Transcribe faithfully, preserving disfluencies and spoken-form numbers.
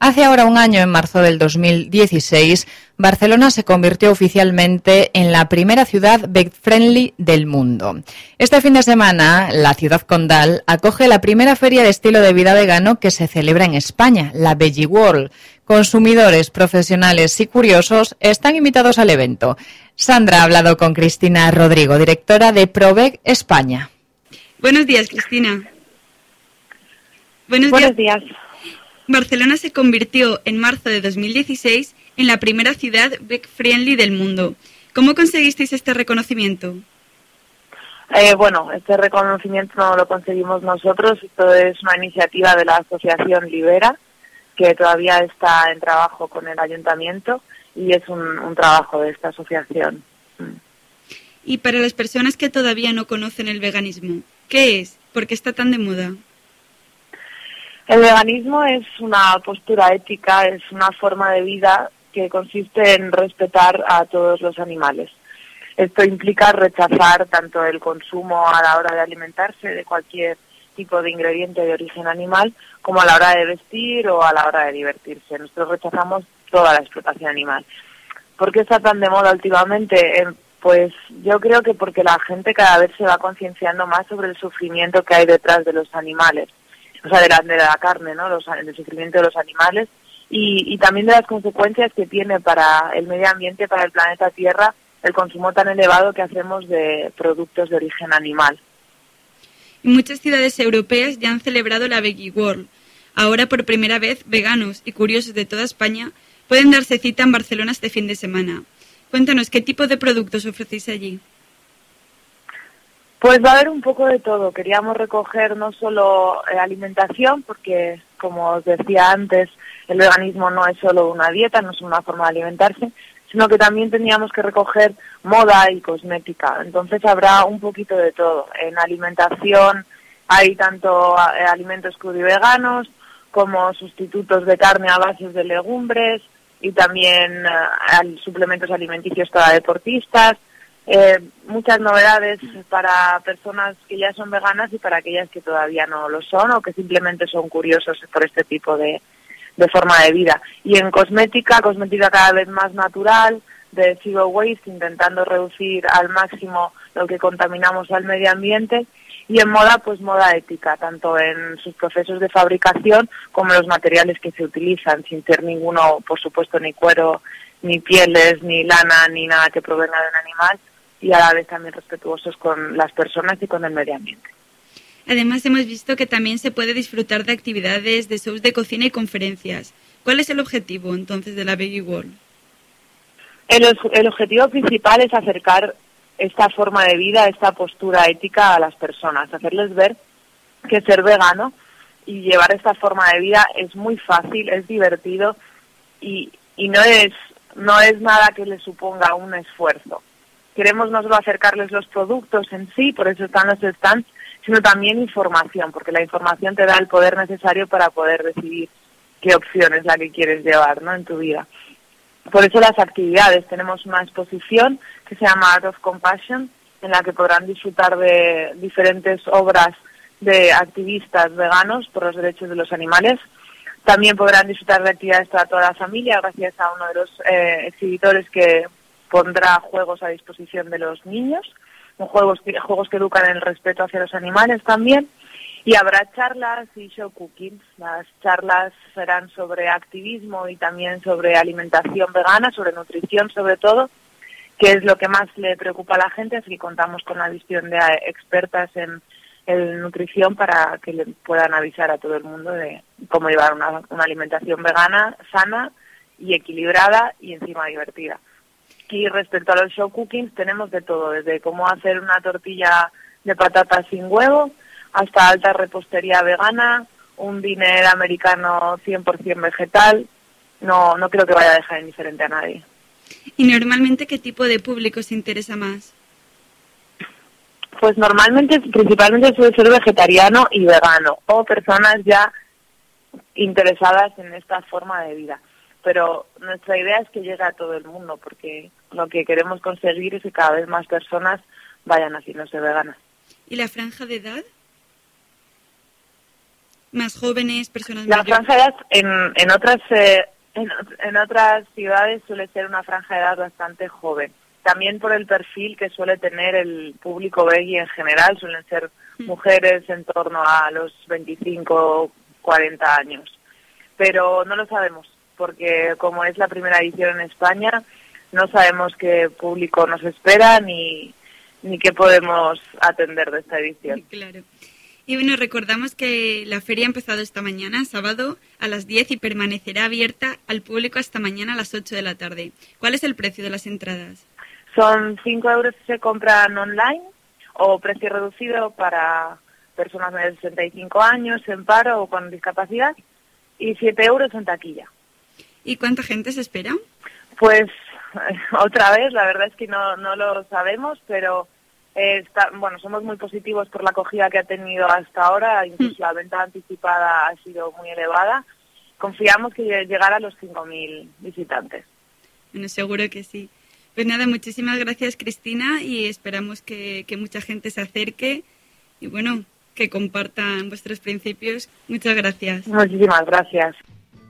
Hace ahora un año, en marzo del dos mil dieciséis, Barcelona se convirtió oficialmente en la primera ciudad veg-friendly del mundo. Este fin de semana, la ciudad condal acoge la primera feria de estilo de vida vegano que se celebra en España, la Veggie World. Consumidores, profesionales y curiosos están invitados al evento. Sandra ha hablado con Cristina Rodrigo, directora de ProVeg España. Buenos días, Cristina. Buenos, Buenos días. días. Barcelona se convirtió en marzo de dos mil dieciséis en la primera ciudad veg-friendly del mundo. ¿Cómo conseguisteis este reconocimiento? Eh, bueno, este reconocimiento no lo conseguimos nosotros. Esto es una iniciativa de la Asociación Libera, que todavía está en trabajo con el ayuntamiento, y es un, un trabajo de esta asociación. Y para las personas que todavía no conocen el veganismo, ¿qué es? ¿Por qué está tan de moda? El veganismo es una postura ética, es una forma de vida que consiste en respetar a todos los animales. Esto implica rechazar tanto el consumo a la hora de alimentarse de cualquier tipo de ingrediente de origen animal, como a la hora de vestir o a la hora de divertirse. Nosotros rechazamos toda la explotación animal. ¿Por qué está tan de moda últimamente? Eh, pues yo creo que porque la gente cada vez se va concienciando más sobre el sufrimiento que hay detrás de los animales. O sea, de la, de la carne, ¿no? Los, el sufrimiento de los animales y, y también de las consecuencias que tiene para el medio ambiente, para el planeta Tierra, el consumo tan elevado que hacemos de productos de origen animal. Muchas ciudades europeas ya han celebrado la Veggie World. Ahora, por primera vez, veganos y curiosos de toda España pueden darse cita en Barcelona este fin de semana. Cuéntanos, ¿qué tipo de productos ofrecéis allí? Pues va a haber un poco de todo. Queríamos recoger no solo eh, alimentación, porque, como os decía antes, el veganismo no es solo una dieta, no es una forma de alimentarse, sino que también teníamos que recoger moda y cosmética. Entonces habrá un poquito de todo. En alimentación hay tanto eh, alimentos crudo y veganos, como sustitutos de carne a bases de legumbres, y también eh, suplementos alimenticios para deportistas. Eh, muchas novedades para personas que ya son veganas y para aquellas que todavía no lo son o que simplemente son curiosos por este tipo de, de forma de vida. Y en cosmética, cosmética cada vez más natural, de zero waste, intentando reducir al máximo lo que contaminamos al medio ambiente. Y en moda, pues moda ética, tanto en sus procesos de fabricación como en los materiales que se utilizan, sin ser ninguno, por supuesto, ni cuero, ni pieles, ni lana, ni nada que provenga de un animal, y a la vez también respetuosos con las personas y con el medio ambiente. Además, hemos visto que también se puede disfrutar de actividades, de shows de cocina y conferencias. ¿Cuál es el objetivo, entonces, de la Veggie World? El, el objetivo principal es acercar esta forma de vida, esta postura ética a las personas, hacerles ver que ser vegano y llevar esta forma de vida es muy fácil, es divertido y, y no es, no es nada que les suponga un esfuerzo. Queremos no solo acercarles los productos en sí, por eso están los stands, sino también información, porque la información te da el poder necesario para poder decidir qué opción es la que quieres llevar, ¿no?, en tu vida. Por eso las actividades, tenemos una exposición que se llama Art of Compassion, en la que podrán disfrutar de diferentes obras de activistas veganos por los derechos de los animales. También podrán disfrutar de actividades para toda la familia, gracias a uno de los eh, exhibidores que pondrá juegos a disposición de los niños, juegos que, juegos que educan en el respeto hacia los animales también, y habrá charlas y show cooking. Las charlas serán sobre activismo y también sobre alimentación vegana, sobre nutrición sobre todo, que es lo que más le preocupa a la gente, así que contamos con la visión de expertas en, en nutrición para que le puedan avisar a todo el mundo de cómo llevar una, una alimentación vegana, sana y equilibrada y encima divertida. Y respecto a los show cookings tenemos de todo, desde cómo hacer una tortilla de patatas sin huevo hasta alta repostería vegana, un diner americano cien por ciento vegetal. No, no creo que vaya a dejar indiferente a nadie. ¿Y normalmente qué tipo de público se interesa más? Pues normalmente, principalmente suele ser vegetariano y vegano, o personas ya interesadas en esta forma de vida. Pero nuestra idea es que llegue a todo el mundo, porque lo que queremos conseguir es que cada vez más personas vayan haciéndose veganas. ¿Y la franja de edad? más jóvenes, personas La mayores? franja de edad en, en otras eh, en, en otras ciudades suele ser una franja de edad bastante joven. También por el perfil que suele tener el público veggie en general, suelen ser mm. mujeres en torno a los veinticinco, cuarenta años. Pero no lo sabemos, porque como es la primera edición en España, no sabemos qué público nos espera ni, ni qué podemos atender de esta edición. Claro. Y bueno, recordamos que la feria ha empezado esta mañana, sábado, a las diez y permanecerá abierta al público hasta mañana a las ocho de la tarde. ¿Cuál es el precio de las entradas? Son cinco euros si se compran online o precio reducido para personas de sesenta y cinco años, en paro o con discapacidad, y siete euros en taquilla. ¿Y cuánta gente se espera? Pues otra vez, la verdad es que no, no lo sabemos, pero eh, está, bueno, somos muy positivos por la acogida que ha tenido hasta ahora, incluso mm. la venta anticipada ha sido muy elevada. Confiamos que llegará a los cinco mil visitantes. Bueno, seguro que sí. Pues nada, muchísimas gracias, Cristina, y esperamos que, que mucha gente se acerque y bueno, que compartan vuestros principios. Muchas gracias. Muchísimas gracias.